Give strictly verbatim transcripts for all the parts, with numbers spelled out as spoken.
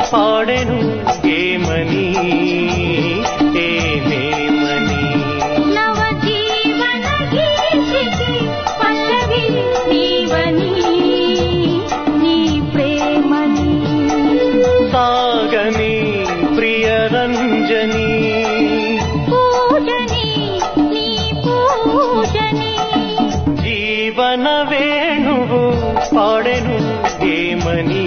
పాడెను ఏమని ఏమేమని నవ జీవన గీతికి పల్లవి నీవని నీ ప్రేమని సాగని ప్రియరంజని పూజని నీ పూజని జీవన వేణువు పాడెను ఏమని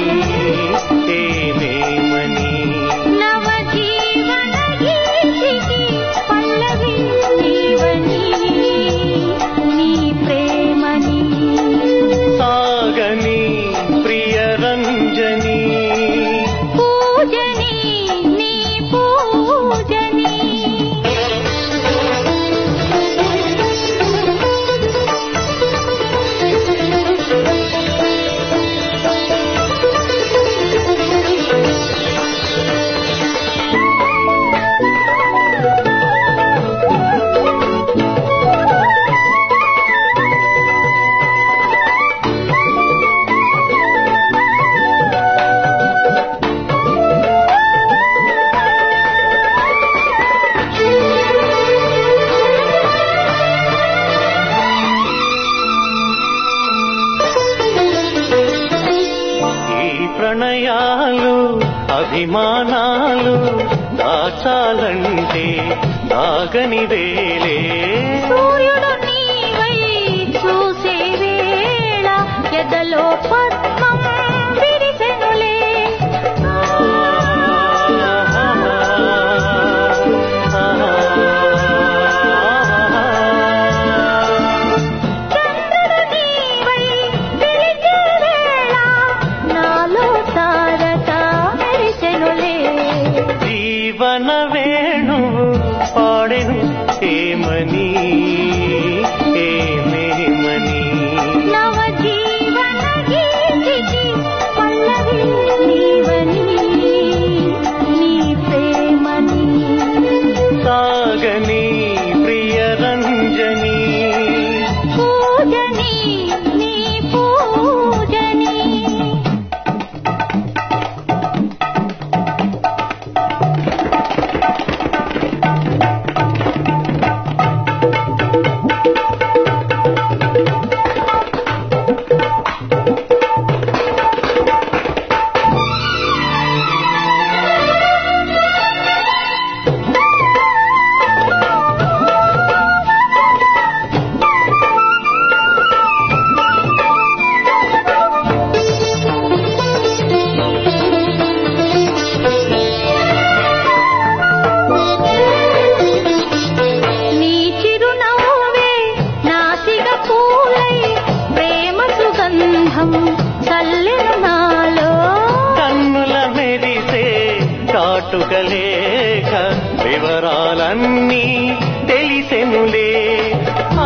ఏమేమని నవ జీవన గీతికి పల్లవి నీవని నీ ప్రేమని సాగని ప్రియరంజని పూజని నీ పూజని ప్రణయాలు అభిమానాలు దాచాలంటే దాగని వేలే సూర్యుడు నీవై చూసే వేళ ఎదలో పద్మం విరిసెనులే చంద్రుడు నీవై పిలిచే వేళ నాలో తారక మెరిసెనులే జీవన వేణువు పాడెను ఏమని ఏమేమని నవ జీవన గీతికి పల్లవి నీవని నీ ప్రేమని సాగని ప్రియరంజని పూజని నీ పూజని నీ చిరునవ్వే నాసిక పూలై ప్రేమ సుగంధం చల్లెను నాలో కన్నుల మెరిసే కాటుకలేక వివరాలన్నీ తెలిసెనులే ఆ,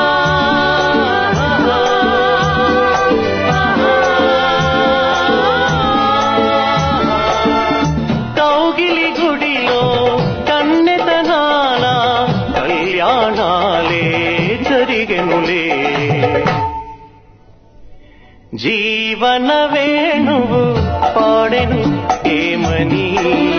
కౌగిలి గుడిలో కన్నెతనాల కళ్యాణాలే జరిగెనులే జీవన వేణువు పాడెను ఏమని